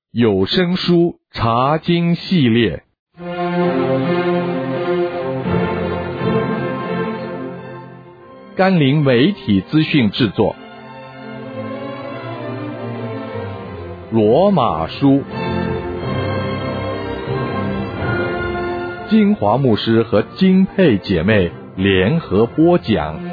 有声书查经系列，甘霖媒体资讯制作，罗马书，金华牧师和金佩姐妹联合播讲。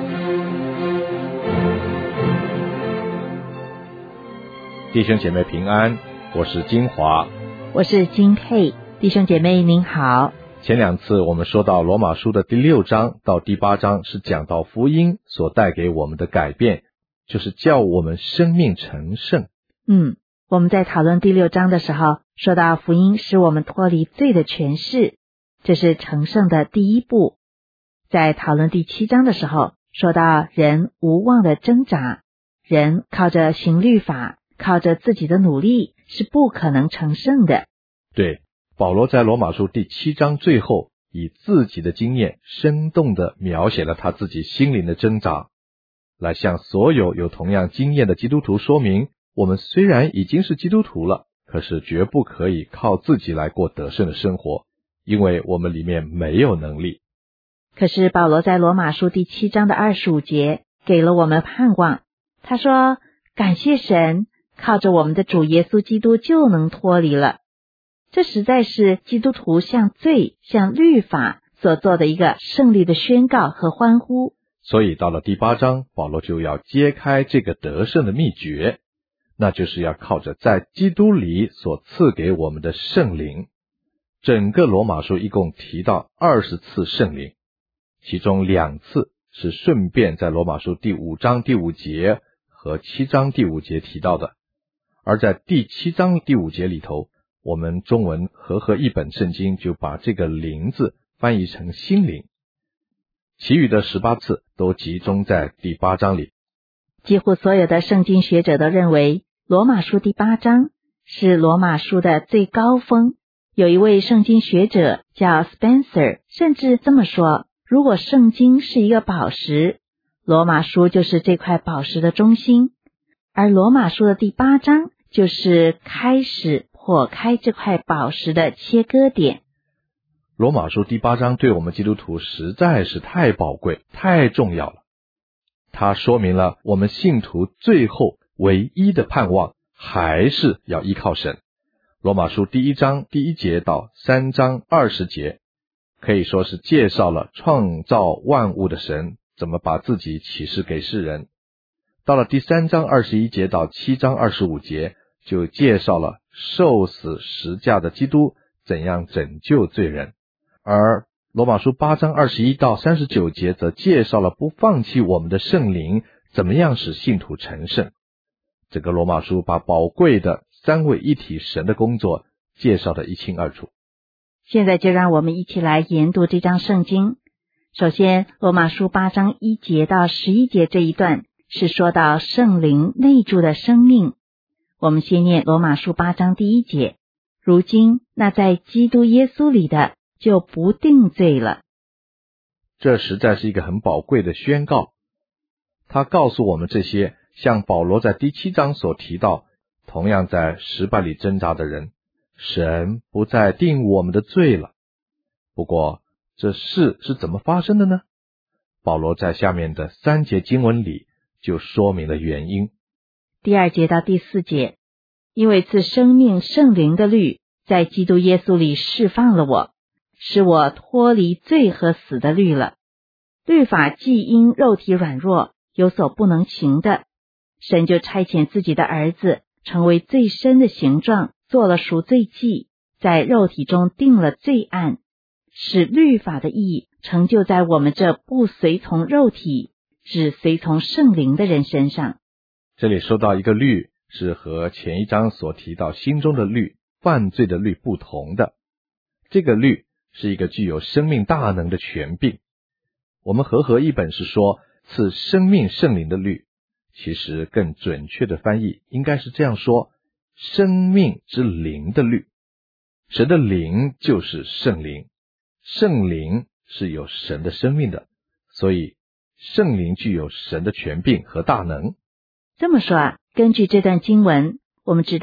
弟兄姐妹平安，我是金华， 我是金佩。弟兄姐妹您好。 前两次我们说到罗马书的第6章到第8章是讲到福音所带给我们的改变，就是叫我们生命成圣。 我们在讨论第6章的时候，说到福音使我们脱离罪的权势，这是成圣的第一步。在讨论第7章的时候，说到人无望的挣扎，人靠着行律法，靠着自己的努力是不可能成圣的。 对，保罗在罗马书第7章最后以自己的经验生动地描写了他自己心灵的挣扎，来向所有有同样经验的基督徒说明，我们虽然已经是基督徒了，可是绝不可以靠自己来过得胜的生活，因为我们里面没有能力。 可是保罗在罗马书第7章的25节给了我们盼望，他说感谢神，靠着我们的主耶稣基督就能脱离了。这实在是基督徒向罪、向律法所做的一个胜利的宣告和欢呼。 所以到了第8章，保罗就要揭开这个得胜的秘诀，那就是要靠着在基督里所赐给我们的圣灵。整个罗马书一共提到20次圣灵，其中2次是顺便在罗马书第5章第5节和7章第5节提到的，而在第7章第5节里头，我们中文和合译本圣经就把这个灵字翻译成心灵，其余的18次都集中在第8章里。 几乎所有的圣经学者都认为罗马书第8章是罗马书的最高峰。有一位圣经学者叫 Spencer， 甚至这么说，如果圣经是一个宝石，罗马书就是这块宝石的中心，而罗马书的第8章就是开始破开这块宝石的切割点。 罗马书第8章对我们基督徒实在是太宝贵、太重要了。它说明了我们信徒最后唯一的盼望还是要依靠神。罗马书第1章第1节到3章20节，可以说是介绍了创造万物的神怎么把自己启示给世人。到了第3章21节到7章25节，就介绍了受死十架的基督怎样拯救罪人。而罗马书8章21到39节则介绍了不放弃我们的圣灵怎么样使信徒成圣。整个罗马书把宝贵的三位一体神的工作介绍得一清二楚。 现在就让我们一起来研读这章圣经。首先，罗马书8章1节到11节这一段是说到圣灵内住的生命。我们先念罗马书8章第1节，如今那在基督耶稣里的就不定罪了。 这实在是一个很宝贵的宣告。他告诉我们这些像保罗在第7章所提到同样在失败里挣扎的人，神不再定我们的罪了。不过这事是怎么发生的呢？保罗在下面的3节经文里就说明了原因。 第2节到第4节，因为赐生命圣灵的律在基督耶稣里释放了我，使我脱离罪和死的律了。律法既因肉体软弱有所不能行的，神就差遣自己的儿子成为最深的形状，做了赎罪祭，在肉体中定了罪案，使律法的义成就在我们这不随从肉体只随从圣灵的人身上。 这里说到一个律是和前一章所提到心中的律、犯罪的律不同的。这个律是一个具有生命大能的权柄。我们和合译本是说赐生命圣灵的律，其实更准确的翻译应该是这样说，生命之灵的律。神的灵就是圣灵，圣灵是有神的生命的，所以圣灵具有神的权柄和大能。 这么说根据这段经文，我们知道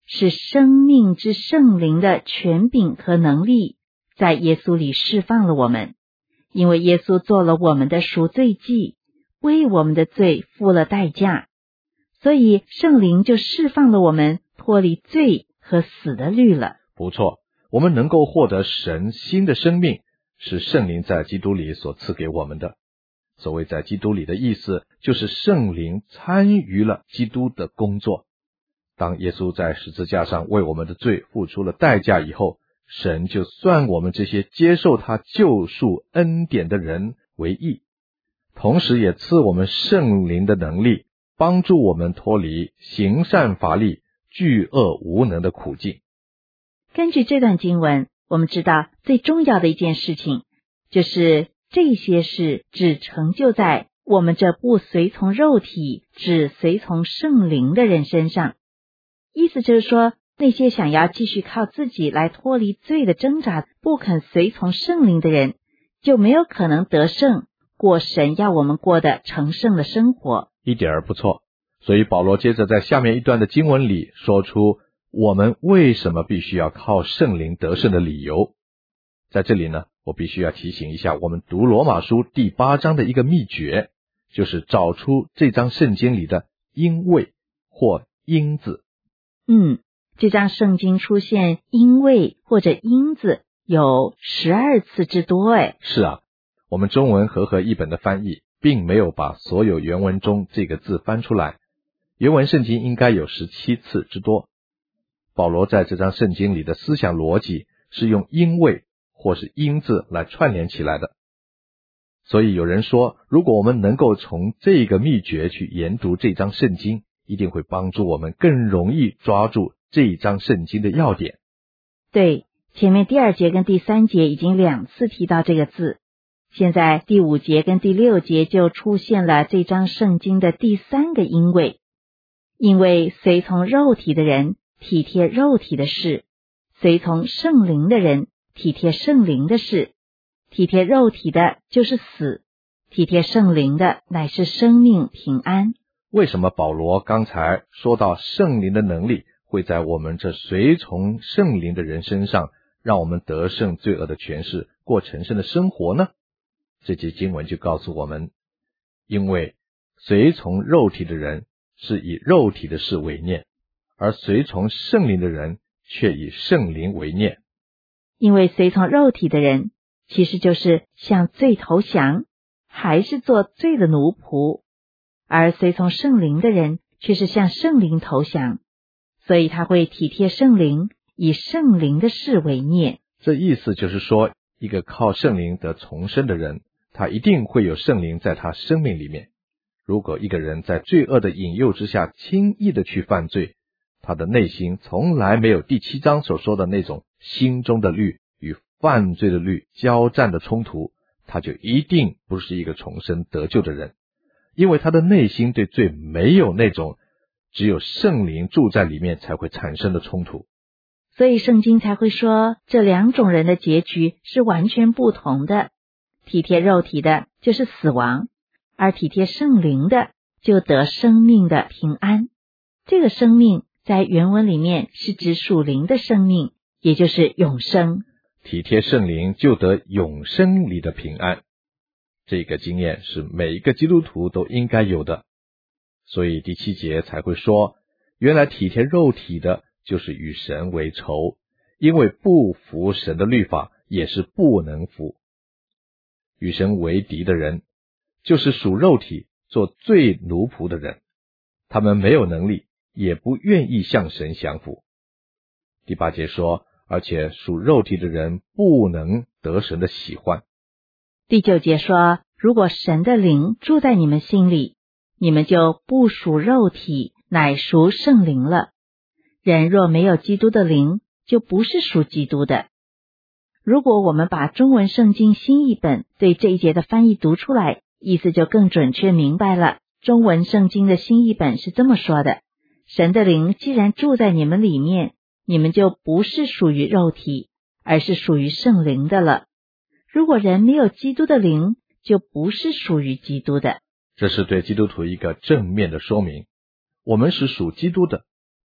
是生命之圣灵的权柄和能力，在耶稣里释放了我们。因为耶稣做了我们的赎罪祭，为我们的罪付了代价，所以圣灵就释放了我们，脱离罪和死的律了。 不错，我们能够获得神新的生命，是圣灵在基督里所赐给我们的。所谓在基督里的意思，就是圣灵参与了基督的工作。当耶稣在十字架上为我们的罪付出了代价以后，神就算我们这些接受他救赎恩典的人为义，同时也赐我们圣灵的能力，帮助我们脱离行善乏力、惧恶无能的苦境。 根据这段经文，我们知道最重要的一件事情，就是这些事只成就在我们这不随从肉体，只随从圣灵的人身上。意思就是说，那些想要继续靠自己来脱离罪的挣扎，不肯随从圣灵的人，就没有可能得胜，过神要我们过的成圣的生活。 一点儿不错。所以保罗接着在下面一段的经文里说出我们为什么必须要靠圣灵得胜的理由。在这里呢，我必须要提醒一下我们读罗马书第8章的一个秘诀，就是找出这章圣经里的因为或因字。 这章圣经出现因为或者因字有12次之多。 是啊，我们中文和合译本的翻译并没有把所有原文中这个字翻出来，原文圣经应该有17次之多。保罗在这章圣经里的思想逻辑是用因为或是因字来串联起来的。所以有人说，如果我们能够从这个秘诀去研读这章圣经，一定会帮助我们更容易抓住这一章圣经的要点。 对，前面第2节跟第3节已经2次提到这个字，现在第5节跟第6节就出现了这章圣经的第3个因为。因为随从肉体的人体贴肉体的事，随从圣灵的人体贴圣灵的事。体贴肉体的就是死，体贴圣灵的乃是生命平安。 为什么保罗刚才说到圣灵的能力会在我们这随从圣灵的人身上，让我们得胜罪恶的权势，过成圣的生活呢？这节经文就告诉我们，因为随从肉体的人是以肉体的事为念，而随从圣灵的人却以圣灵为念。 因为随从肉体的人其实就是向罪投降，还是做罪的奴仆，而随从圣灵的人却是向圣灵投降，所以他会体贴圣灵，以圣灵的事为念。 这意思就是说，一个靠圣灵得重生的人，他一定会有圣灵在他生命里面。如果一个人在罪恶的引诱之下轻易的去犯罪，他的内心从来没有第7章所说的那种心中的律与犯罪的律交战的冲突，他就一定不是一个重生得救的人，因为他的内心对罪没有那种只有圣灵住在里面才会产生的冲突。 所以圣经才会说，这2种人的结局是完全不同的。体贴肉体的就是死亡，而体贴圣灵的就得生命的平安。这个生命在原文里面是指属灵的生命，也就是永生。 体贴圣灵就得永生里的平安，这个经验是每一个基督徒都应该有的。所以第7节才会说，原来体贴肉体的就是与神为仇，因为不服神的律法也是不能服。与神为敌的人就是属肉体做罪奴仆的人，他们没有能力，也不愿意向神降服。第8节说，而且属肉体的人不能得神的喜欢。 第9节说，如果神的灵住在你们心里，你们就不属肉体，乃属圣灵了。人若没有基督的灵，就不是属基督的。如果我们把中文圣经新译本对这一节的翻译读出来，意思就更准确明白了。中文圣经的新译本是这么说的：神的灵既然住在你们里面，你们就不是属于肉体，而是属于圣灵的了。如果人没有基督的灵，就不是属于基督的。 这是对基督徒一个正面的说明，我们是属基督的，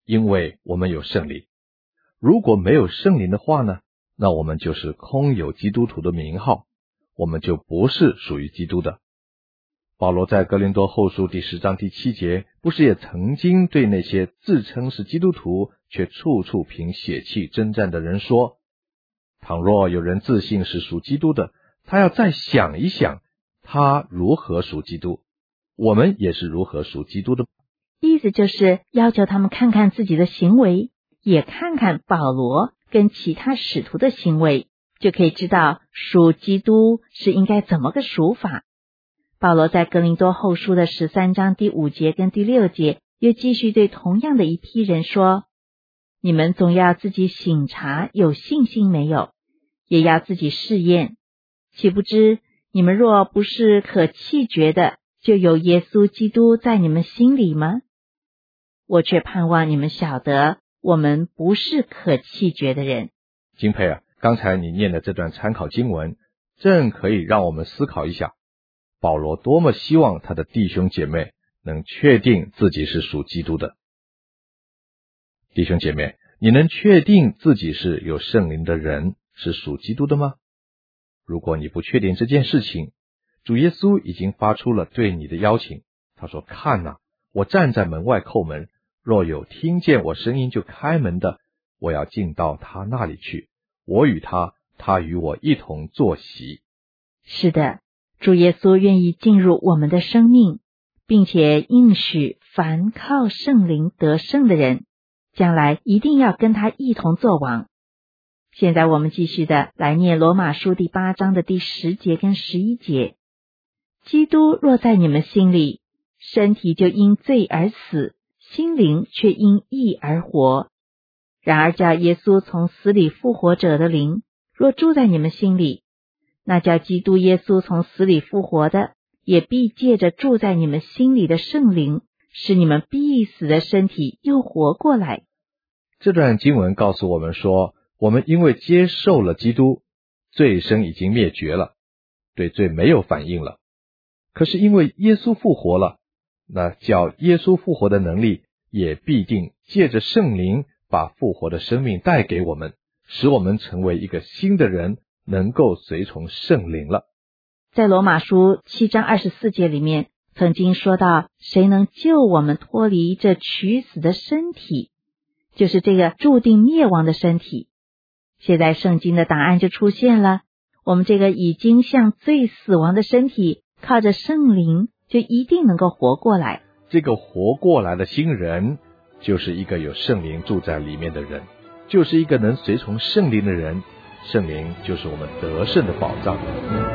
因为我们有圣灵。如果没有圣灵的话呢，那我们就是空有基督徒的名号，我们就不是属于基督的。保罗在哥林多后书第10章第7节，不是也曾经对那些自称是基督徒却处处凭血气征战的人说，倘若有人自信是属基督的，他要再想一想，他如何属基督，我们也是如何属基督的。 意思就是要求他们看看自己的行为，也看看保罗跟其他使徒的行为，就可以知道属基督是应该怎么个属法。保罗在哥林多后书的13章第5节跟第6节又继续对同样的一批人说，你们总要自己省察有信心没有，也要自己试验，岂不知你们若不是可弃绝的，就有耶稣基督在你们心里吗？我却盼望你们晓得，我们不是可弃绝的人。 金佩刚才你念的这段参考经文，正可以让我们思考一下，保罗多么希望他的弟兄姐妹能确定自己是属基督的。弟兄姐妹，你能确定自己是有圣灵的人，是属基督的吗？如果你不确定这件事情，主耶稣已经发出了对你的邀请。他说，看哪，我站在门外叩门，若有听见我声音就开门的，我要进到他那里去，我与他，他与我一同坐席。 是的，主耶稣愿意进入我们的生命，并且应许凡靠圣灵得胜的人，将来一定要跟他一同作王。现在我们继续的来念罗马书第8章的第10节跟11节。基督若在你们心里，身体就因罪而死，心灵却因义而活。然而叫耶稣从死里复活者的灵，若住在你们心里，那叫基督耶稣从死里复活的，也必借着住在你们心里的圣灵，使你们必死的身体又活过来。 这段经文告诉我们说，我们因为接受了基督，罪身已经灭绝了，对罪没有反应了。可是因为耶稣复活了，那叫耶稣复活的能力也必定借着圣灵把复活的生命带给我们，使我们成为一个新的人，能够随从圣灵了。 在罗马书7章24节里面曾经说到，谁能救我们脱离这取死的身体，就是这个注定灭亡的身体。现在圣经的答案就出现了，我们这个已经向罪死亡的身体，靠着圣灵就一定能够活过来。 这个活过来的新人，就是一个有圣灵住在里面的人，就是一个能随从圣灵的人。圣灵就是我们得胜的保障。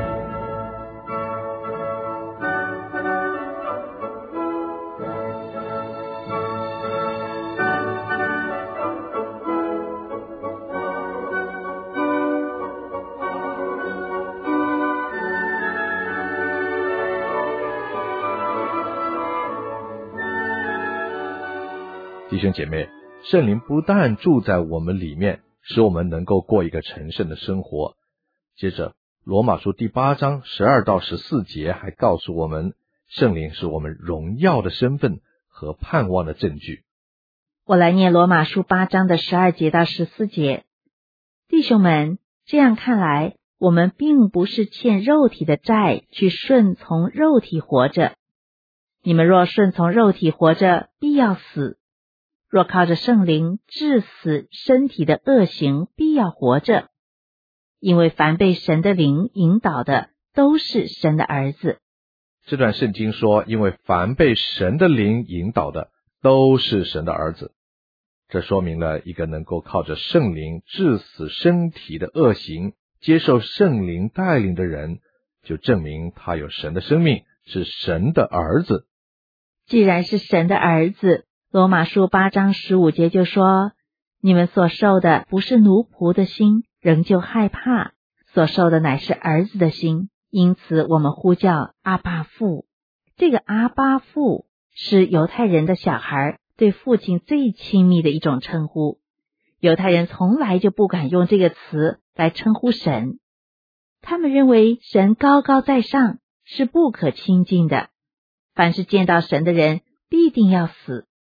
弟兄姐妹，圣灵不但住在我们里面，使我们能够过一个成圣的生活。接着罗马书第8章12到14节还告诉我们，圣灵是我们荣耀的身份和盼望的证据。 我来念罗马书8章的12节到14节。弟兄们，这样看来，我们并不是欠肉体的债，去顺从肉体活着。你们若顺从肉体活着，必要死；若靠着圣灵治死身体的恶行，必要活着。因为凡被神的灵引导的，都是神的儿子。 这段圣经说，因为凡被神的灵引导的，都是神的儿子。这说明了一个能够靠着圣灵治死身体的恶行，接受圣灵带领的人，就证明他有神的生命，是神的儿子。 既然是神的儿子，罗马书8章15节就说，你们所受的不是奴仆的心，仍旧害怕，所受的乃是儿子的心，因此我们呼叫阿爸父。这个阿爸父是犹太人的小孩对父亲最亲密的一种称呼。犹太人从来就不敢用这个词来称呼神，他们认为神高高在上，是不可亲近的，凡是见到神的人必定要死。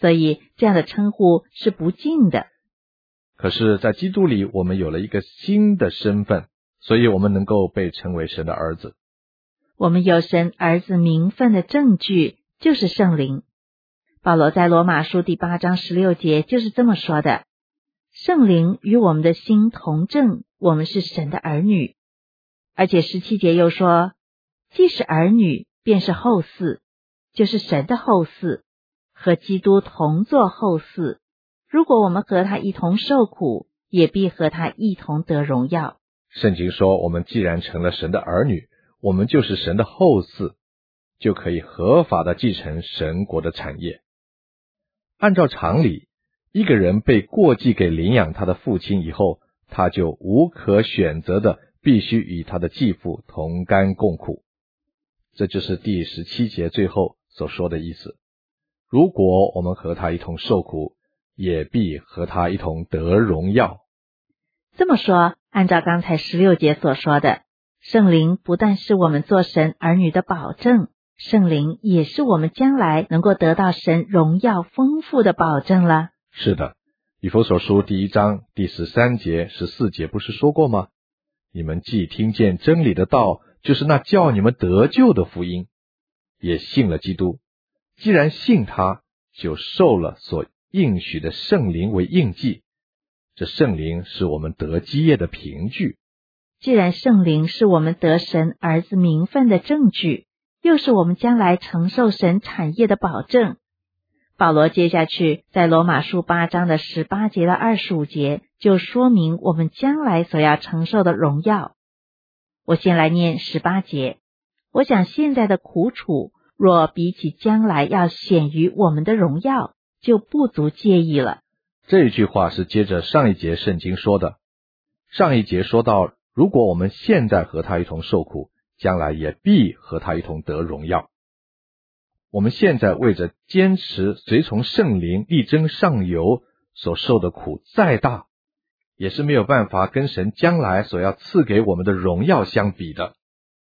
所以这样的称呼是不敬的。 可是在基督里我们有了一个新的身份，所以我们能够被称为神的儿子。 我们有神儿子名分的证据，就是圣灵。保罗在罗马书第8章16节就是这么说的，圣灵与我们的心同证，我们是神的儿女。而且17节又说，既是儿女，便是后嗣，就是神的后嗣，和基督同作后嗣。如果我们和他一同受苦，也必和他一同得荣耀。 圣经说，我们既然成了神的儿女，我们就是神的后嗣，就可以合法的继承神国的产业。按照常理，一个人被过继给领养他的父亲以后，他就无可选择的必须与他的继父同甘共苦。这就是第17节最后所说的意思。如果我们和他一同受苦，也必和他一同得荣耀。 这么说，按照刚才16节所说的，圣灵不但是我们做神儿女的保证，圣灵也是我们将来能够得到神荣耀丰富的保证了。 是的，以弗所书第1章第13节、14节不是说过吗？你们既听见真理的道，就是那叫你们得救的福音，也信了基督。既然信他，就受了所应许的圣灵为印记。这圣灵是我们得基业的凭据。 既然圣灵是我们得神儿子名分的证据，又是我们将来承受神产业的保证，保罗接下去在罗马书8章的18节到25节就说明我们将来所要承受的荣耀。我先来念18节，我想现在的苦楚，若比起将来要显于我们的荣耀，就不足介意了。 这句话是接着上一节圣经说的。上一节说到，如果我们现在和他一同受苦，将来也必和他一同得荣耀。我们现在为着坚持随从圣灵力争上游所受的苦再大，也是没有办法跟神将来所要赐给我们的荣耀相比的。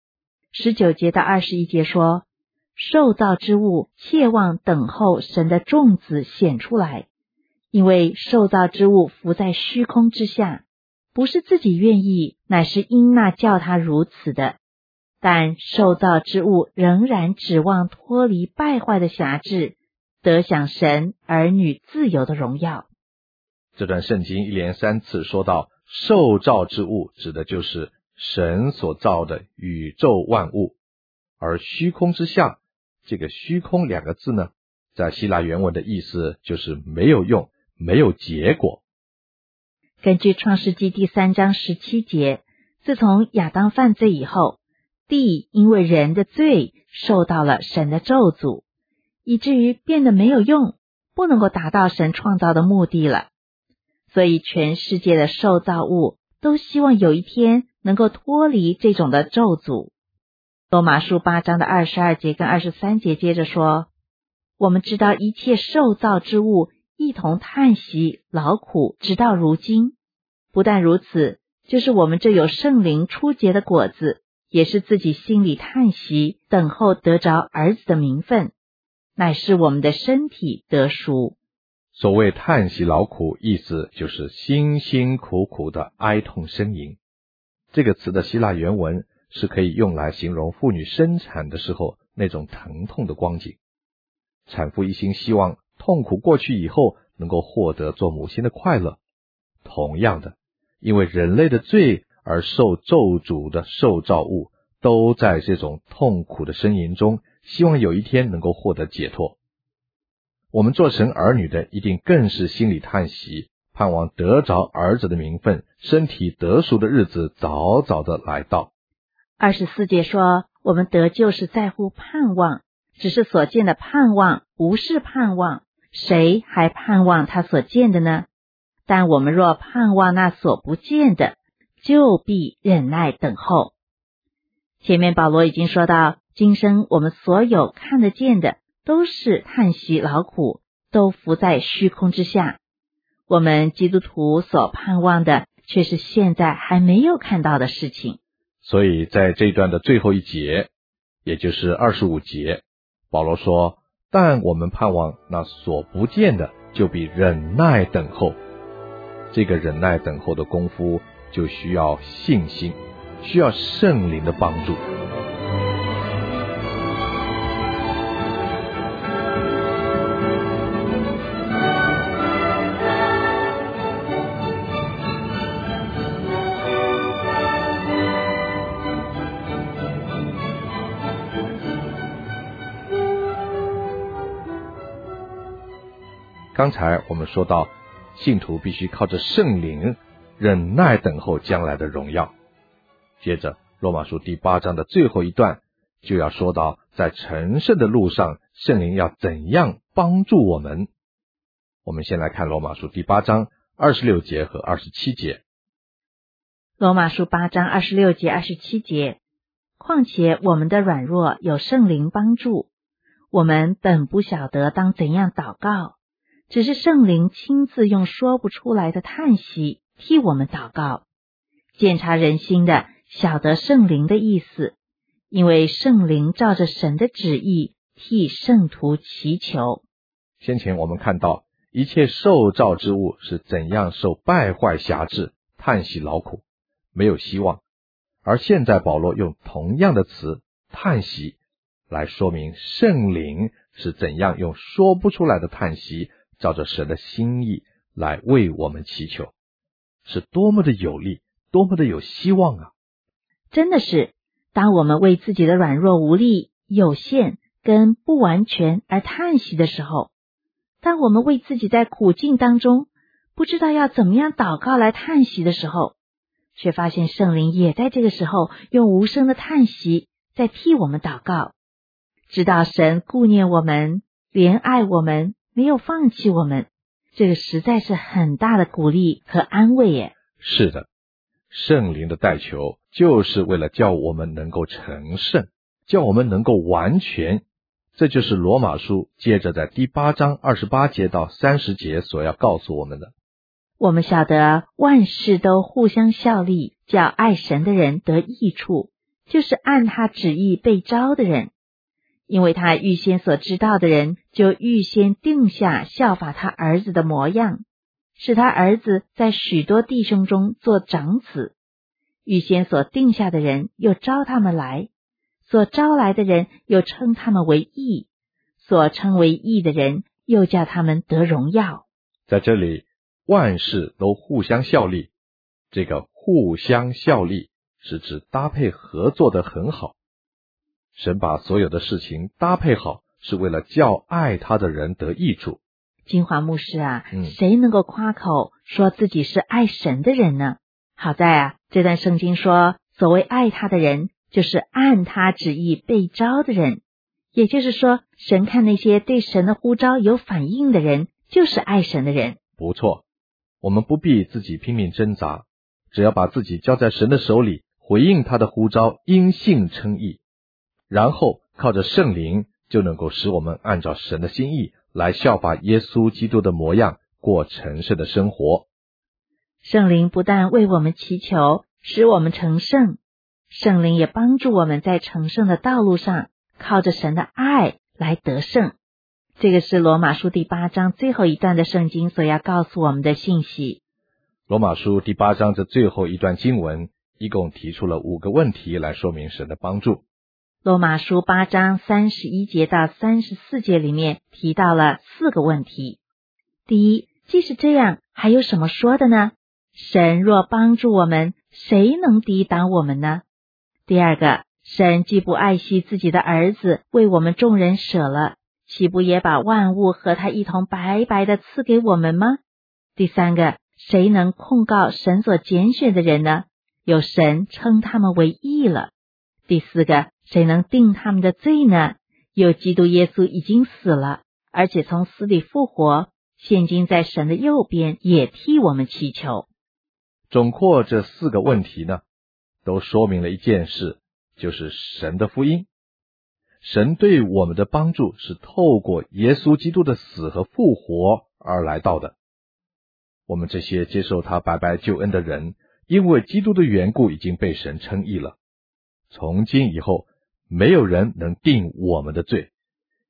19节到21节说，受造之物切望等候神的众子显出来，因为受造之物伏在虚空之下，不是自己愿意，乃是因那叫他如此的。但受造之物仍然指望脱离败坏的辖制，得享神儿女自由的荣耀。 这段圣经一连3次说到受造之物，指的就是神所造的宇宙万物。而虚空之下，这个虚空2个字呢，在希腊原文的意思就是没有用，没有结果。 根据创世纪第3章17节，自从亚当犯罪以后，地因为人的罪受到了神的咒诅，以至于变得没有用，不能够达到神创造的目的了。所以全世界的受造物都希望有一天能够脱离这种的咒诅。罗马书8章的22节跟23节接着说，我们知道一切受造之物一同叹息劳苦直到如今。不但如此，就是我们这有圣灵初结的果子，也是自己心里叹息，等候得着儿子的名分，乃是我们的身体得赎。 所谓叹息劳苦，意思就是辛辛苦苦的哀痛呻吟。这个词的希腊原文是可以用来形容妇女生产的时候那种疼痛的光景。产妇一心希望痛苦过去以后能够获得做母亲的快乐。同样的，因为人类的罪而受咒诅的受造物，都在这种痛苦的呻吟中，希望有一天能够获得解脱。我们做神儿女的，一定更是心里叹息，盼望得着儿子的名分，身体得赎的日子早早的来到。 24节说，我们得救是在乎盼望，只是所见的盼望不是盼望，谁还盼望他所见的呢？但我们若盼望那所不见的，就必忍耐等候。前面保罗已经说到，今生我们所有看得见的都是叹息劳苦，都伏在虚空之下。我们基督徒所盼望的，却是现在还没有看到的事情。 所以在这一段的最后一节，也就是25节，保罗说， 但我们盼望那所不见的，就比忍耐等候。这个忍耐等候的功夫，就需要信心，需要圣灵的帮助。刚才我们说到，信徒必须靠着圣灵忍耐等候将来的荣耀。接着罗马书第8章的最后一段就要说到，在成圣的路上，圣灵要怎样帮助我们。我们先来看罗马书第8章26节和27节。 罗马书8章26节27节，况且我们的软弱有圣灵帮助，我们本不晓得当怎样祷告，只是圣灵亲自用说不出来的叹息替我们祷告。鉴察人心的，晓得圣灵的意思，因为圣灵照着神的旨意替圣徒祈求。 先前我们看到，一切受造之物是怎样受败坏辖制，叹息劳苦，没有希望。而现在保罗用同样的词叹息来说明圣灵是怎样用说不出来的叹息，照着神的心意来为我们祈求，是多么的有力，多么的有希望啊！ 真的是，当我们为自己的软弱无力、有限跟不完全而叹息的时候，当我们为自己在苦境当中不知道要怎么样祷告来叹息的时候，却发现圣灵也在这个时候用无声的叹息在替我们祷告，知道神顾念我们，怜爱我们，没有放弃我们，这个实在是很大的鼓励和安慰耶。 是的，圣灵的代求就是为了叫我们能够成圣，叫我们能够完全。这就是罗马书接着在第8章28节到30节所要告诉我们的。 我们晓得万事都互相效力，叫爱神的人得益处，就是按他旨意被召的人。因为他预先所知道的人，就预先定下效法他儿子的模样，使他儿子在许多弟兄中做长子。预先所定下的人，又招他们来；所招来的人，又称他们为义；所称为义的人，又叫他们得荣耀。 在这里，万事都互相效力，这个互相效力是指搭配合作的很好。神把所有的事情搭配好，是为了叫爱他的人得益处。 金华牧师啊，谁能够夸口说自己是爱神的人呢？好在这段圣经说，所谓爱他的人，就是按他旨意被召的人。也就是说，神看那些对神的呼召有反应的人，就是爱神的人。 不错，我们不必自己拼命挣扎，只要把自己交在神的手里，回应他的呼召，因信称义，然后靠着圣灵，就能够使我们按照神的心意来效法耶稣基督的模样，过成圣的生活。 圣灵不但为我们祈求，使我们成圣，圣灵也帮助我们在成圣的道路上，靠着神的爱来得胜。这个是罗马书第8章最后一段的圣经所要告诉我们的信息。 罗马书第8章的最后一段经文，一共提出了5个问题来说明神的帮助。 罗马书8章31节到34节里面提到了4个问题。第一，既是这样，还有什么说的呢？神若帮助我们，谁能抵挡我们呢？第二个，神既不爱惜自己的儿子，为我们众人舍了，岂不也把万物和他一同白白的赐给我们吗？第三个，谁能控告神所拣选的人呢？有神称他们为义了。第四个，谁能定他们的罪呢？有基督耶稣已经死了，而且从死里复活，现今在神的右边，也替我们祈求。 总括这4个问题呢，都说明了一件事，就是神的福音。神对我们的帮助是透过耶稣基督的死和复活而来到的。我们这些接受他白白救恩的人，因为基督的缘故已经被神称义了。从今以后，没有人能定我们的罪，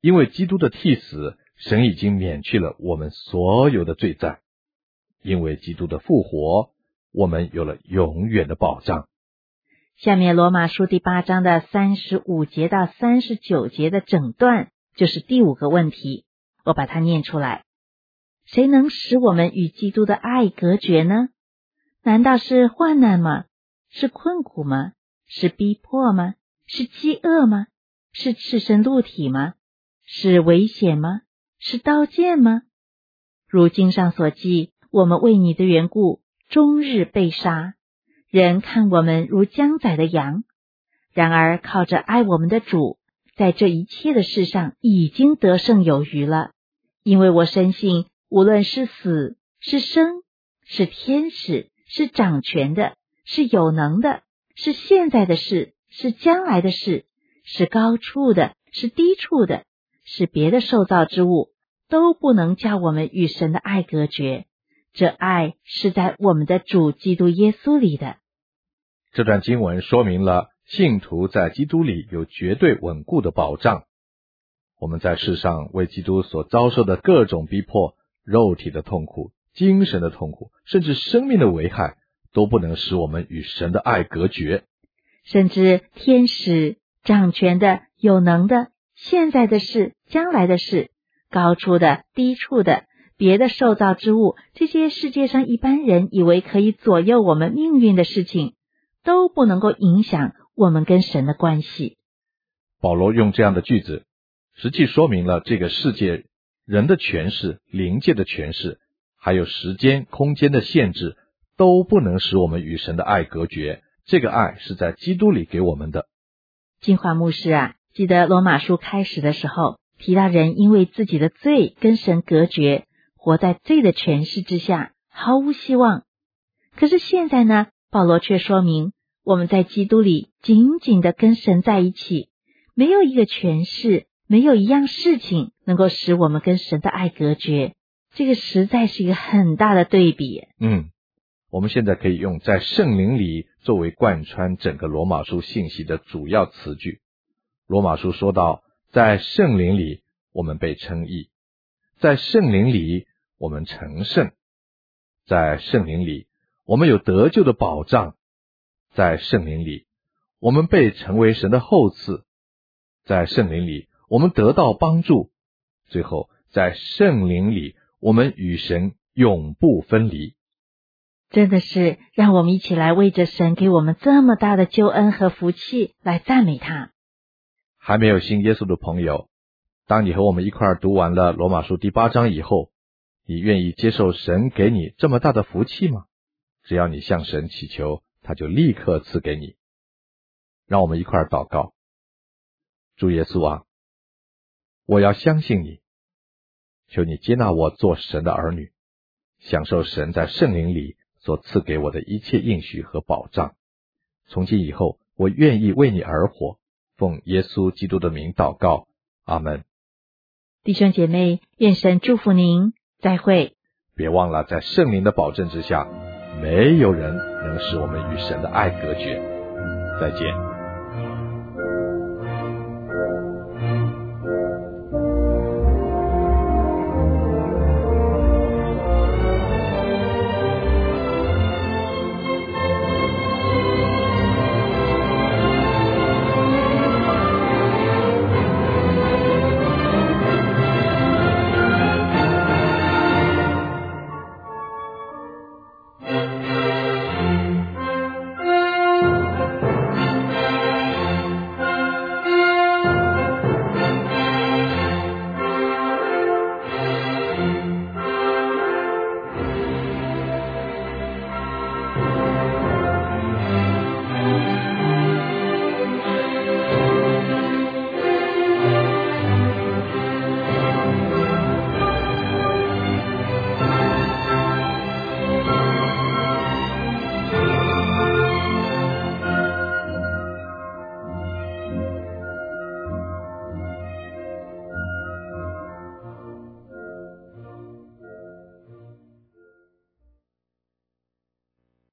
因为基督的替死，神已经免去了我们所有的罪债。因为基督的复活，我们有了永远的保障。 下面罗马书第8章的35节到39节的整段就是第5个问题，我把它念出来。谁能使我们与基督的爱隔绝呢？难道是患难吗？是困苦吗？是逼迫吗？是饥饿吗？是赤身露体吗？是危险吗？是刀剑吗？如经上所记，我们为你的缘故终日被杀，人看我们如将宰的羊。然而靠着爱我们的主，在这一切的事上已经得胜有余了。因为我深信，无论是死是生，是天使，是掌权的，是有能的，是现在的事，是将来的事，是高处的，是低处的，是别的受造之物，都不能叫我们与神的爱隔绝。这爱是在我们的主基督耶稣里的。 这段经文说明了信徒在基督里有绝对稳固的保障。我们在世上为基督所遭受的各种逼迫，肉体的痛苦、精神的痛苦，甚至生命的危害，都不能使我们与神的爱隔绝。 甚至天使、掌权的、有能的、现在的事、将来的事、高处的、低处的、别的受造之物，这些世界上一般人以为可以左右我们命运的事情，都不能够影响我们跟神的关系。 保罗用这样的句子，实际说明了这个世界人的权势、灵界的权势，还有时间、空间的限制，都不能使我们与神的爱隔绝。这个爱是在基督里给我们的。 金华牧师啊，记得罗马书开始的时候提到人因为自己的罪跟神隔绝，活在罪的权势之下，毫无希望。可是现在呢，保罗却说明我们在基督里紧紧的跟神在一起，没有一个权势，没有一样事情能够使我们跟神的爱隔绝。这个实在是一个很大的对比。 我们现在可以用在圣灵里作为贯穿整个罗马书信息的主要词句。罗马书说到，在圣灵里我们被称义，在圣灵里我们成圣，在圣灵里我们有得救的保障，在圣灵里我们被成为神的后嗣，在圣灵里我们得到帮助，最后在圣灵里我们与神永不分离。 真的是让我们一起来为着神给我们这么大的救恩和福气来赞美他。 还没有信耶稣的朋友，当你和我们一块儿读完了罗马书第8章以后，你愿意接受神给你这么大的福气吗？只要你向神祈求，他就立刻赐给你。让我们一块儿祷告。主耶稣啊，我要相信你，求你接纳我做神的儿女，享受神在圣灵里所赐给我的一切应许和保障。从今以后，我愿意为你而活，奉耶稣基督的名祷告，阿们。 弟兄姐妹，愿神祝福您，再会。 别忘了，在圣灵的保证之下，没有人能使我们与神的爱隔绝。再见。